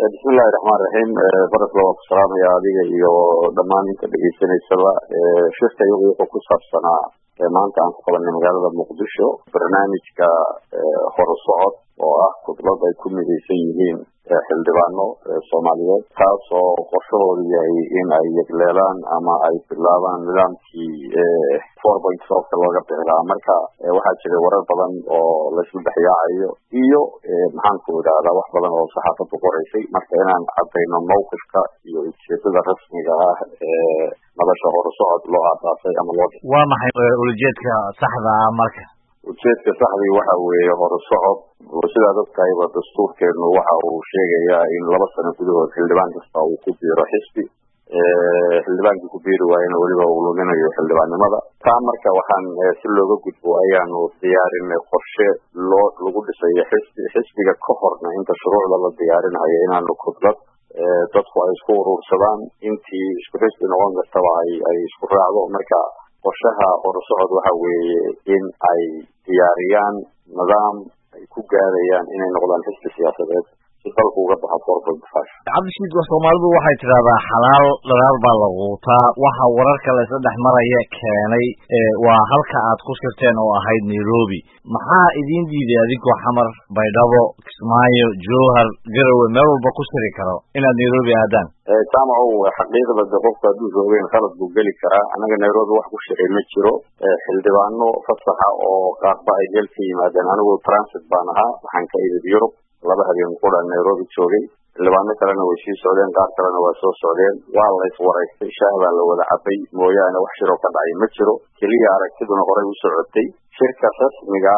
bismillahi raxmaan raxiim barasla waa ku salaamaya adiga iyo dhammaan inta dhegeysaneysaba shirka iyagu wuxuu ku saabsanaa maanta aan ku qabanay magaalada muqdisho barnaamijka horusocod oo ah kudlad ay ku midaysan yihiin xildhibaano soomaaliyeed taasoo qorshahoodu yahay in ay yegleelaan ama ay bilaabaan nidaamkii 4.12 looga bixi lahaa marka waxaa jira warar badan oo laisku dhexyaacayo iyo maxaan ku idhaahdaa wax badan oo saxaafadu qoraysay marka inaan cadayno mawqifka iyo ujeedada rasmiga ah ee nolosha horusocod loo aasaasay ama loo waa maxay ujeedka saxda ah marka ujeedka saxdii waxa weeye horusocod sidaa dadkayba dastuurkeenu waxa uu sheegayaa in 2 sano gudahood xildhibaan kasta uu ku biiro xisbi xildhibaankii ku biiri waayana weliba uu luminayo xildhibaannimada taa marka waxaan si looga gudbo ayaanu diyaarinay qorshe lagu dhisayo xisbiga ka horna inta shuruucda la diyaarinayo inaanu kudlad dadku ay isku urursadaan intii isku xisbi noqon kartaba ay isku raacdo marka qorshaha horusocod waxa weeye in ay diyaariyaan nidaam ay ku gaadayaan inay noqdaan xisbi siyaasadeed si dalku uga baxo 4.5 cabdishiid Soomaalidu waxay tiraahdaa xalaal dagaal baa la quutaa waxa wararka la isla dhex maraya keenay waa halka aad ku shirteen oo ahayd Nairobi maxaa idin diiday adinkoo xamar Baydhabo Kismaayo Jowhar Garowe meel walba ku shiri karo inaad Nairobi aadaan taamacu xaqiiqada qofka hadduu joogeen khalad buu geli karaa anaga Nairobi wax ku shiray ma jiro xildhibaano fasaxa oo qaarba ay ka yimaadeen anigu transit baan ahaa waxaan ka imid Europe 2 habeen qura Nairobi joogay xildhibaano kalena way sii socdeen qaar kalena waa soo socdeen waa la iswareystay shaah baa la wada cabay mooyaane wax shiro ka dhacay ma jiro kaliya aragtiduna horay u socotay shirka rasmiga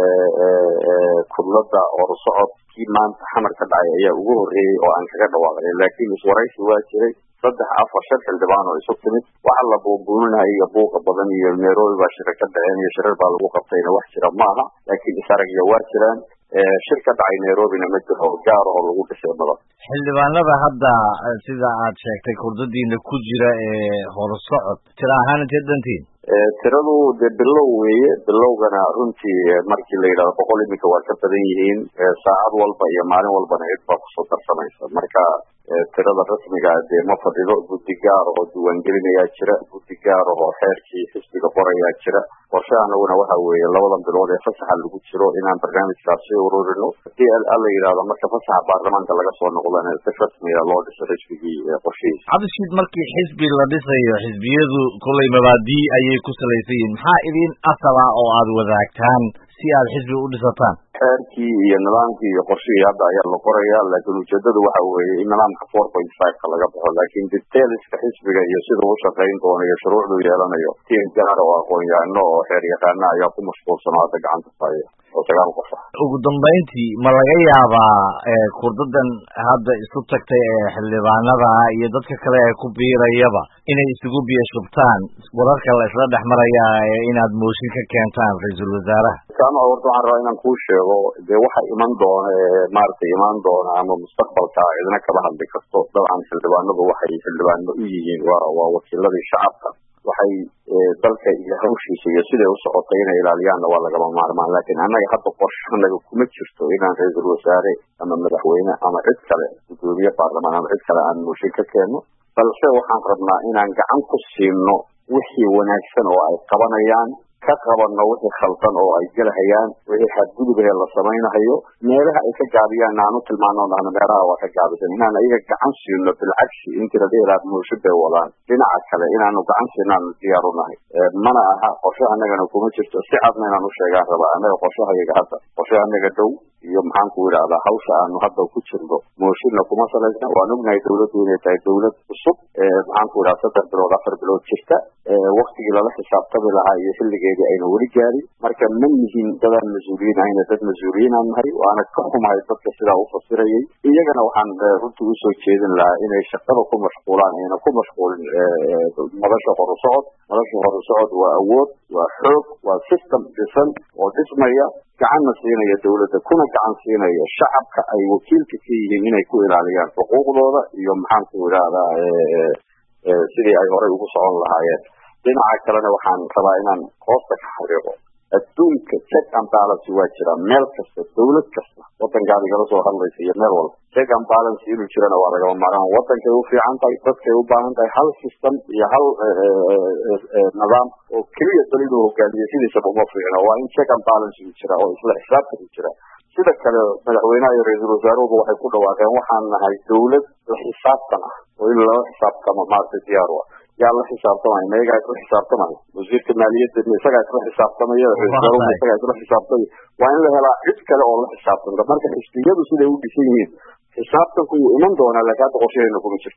kudlada horusocodkii maanta xamar ka dhacay ayaa ugu horeeyay oo aan kaga dhawaaqay laakiin iswareysi waa jiray 3-4 xildhibaan oo isu timid waxa la buubuuninaya iyo buuqa badan iyo Nairobi baa shirka ka dhaceen iyo shirar baa lagu qabtayna wax jira maaha laakiin isaragiya waa jiraan shirka dhacay Nairobina ma jiro gaar oo lagu dhisay badan xildhibaanada hadda sida aad sheegtay kurdadiina ku jira horusocod tira ahaan intee dantiin tiradu bilow weeye bilowgana runtii markii la yiraahdo 100 imika waa ka badan yihiin saacad walba iyo maalin walbana cid baa kusoo darsanaysa marka tirada rasmiga ah ma fadhido guddi gaar oo diiwaangelinayaa jira guddi gaar oo xeerkii xisbiga qorayaa jira qorshahanaguna waxa weeye 2 bilood ee fasaxa lagu jiro inaan barnaamijkaasi ururino si la yiraahdo marka fasaxa baarlamaanka laga soo noqdana si rasmi ah loo dhiso xisbigii qorshihiisa cabdishiid markii xisbi la dhisayo xisbiyadu kulay mabaadii ayay ku salaysan maxaa idin asala oo aad wadaagtaan si aad xisbi u dhisataan xeerkii iyo nidaamkii iyo qorshihii hadda ayaa la qorayaa laakiin ujeedadu waxa weeye in nidaamka 4.5 laga baxo laakiin detailska xisbiga iyo sida uu shaqayn doono iyo shuruucdu yeelanayo tiim gaar oo aqoon-yahano oo xeer yaqaana ayaa ku mashquulsan hadda gacanta faayo oo 9 qof ugu dambeyntii ma laga yaabaa kurdadan hadda isu tagtay ee xildhibaanada iyo dadka kale ee ku biirayaba inay isugu biyashubtaan wararka la isla dhex maraya inaad mooshin ka keentaan ra'iisul wasaaraha kama horta waxaan rabaa inaan kuu sheego dee waxa iman doona maartay iman doona ama mustaqbalka idina kala hadli karto dabcan xildhibaanadu waxay xildhibaano u yihiin waa wakiiladii shacabka waxay dalka iyo hawshiisa iyo siday u socotay inay ilaaliyaan waa lagama maarmaan laakiin annaga hadda qorshanaga kuma jirto inaan ra'iisul wasaare ama madaxweyne ama cid kale gudoomiye baarlamaan ama cid kale aan mooshin ka keenno balse waxaan rabnaa inaan gacan ku siino wixii wanaagsan oo ay qabanayaan ka qabanno wixii khaldan oo ay galahayaan wixii xadgudub ee la samaynayo meelaha ay ka gaabiyaan aanu tilmaano meelaha waa ka gaabisan inaan ayaga gacan siino bilcagsi intii la dheeraad mooshinta wadaan dhinaca kale inaanu gacan siinaanu diyaar u nahay mana aha qorshe annagana kuma jirto si cadna inaan u sheegaan rabaa annaga qorshahayaga hadda qorshe annaga dhow iyo maxaan ku idhaahdaa hawsha aanu hadda ku jirno mooshinna kuma salaysna waan ognahay dawladdu inay tahay dawlad cusub maxaan ku idhaha 3 bilood 4 bilood jirta waktigii lala xisaabtami lahaa iyo xilligeedii ayna weli gaarin marka ma nihin dadaan mas-uuliyiin ahayna dad mas-uuliyiin aan nahay waana ka xumahay dadka sidaa u fasirayay iyagana waxaan runtii usoo jeedin lahaa inay shaqada ku mashquulaan ayna ku mashquulin nolosha horusocod waa awood waa xoog waa system dhisan oo dhismaya gacanna siinaya dawladda kuna gacan siinaya shacabka ay wakiilka ka yihiin inay ku ilaaliyaan xuquuqdooda iyo maxaan ku idhaahdaa sidii ay horey ugu socon lahaayeen dhinaca kalena waxaan rabaa inaan hoosta ka xariiqo adduunka check and balance waa jira meel kasta dawlad kasta wadankaadi kala soo hadlaysa iyo meel walba check and balance inuu jirana waa lagama maarmaan wadankay u fiican tahay dadkay u baahan tahay hal system iyo hal nidaam oo keliya dalidu hogaamiye sidiisaba uma fiicno waa in check and balance uu jira oo isla xisaabtan uu jira sida kale madaxweynaha iyo ra-iisul wasaaruhu waxay ku dhawaaqeen waxaan nahay dawlad la xisaabtan ah oo in lala xisaabtamo maaragtay diyaar u ah yaa la xisaabtamaya mayagaa isla xisaabtamaya wasiirka maaliyadda isagaa isla xisaabtamaya ra-isul wasaaruhu isagaa isla xisaabtamaya waa in la helaa cid kale oo la xisaabtanta marka xisbiyadu siday u dhisan yihiin xisaabtanku wuu iman doonaa laakiin hadda qorshaheena kuma jirto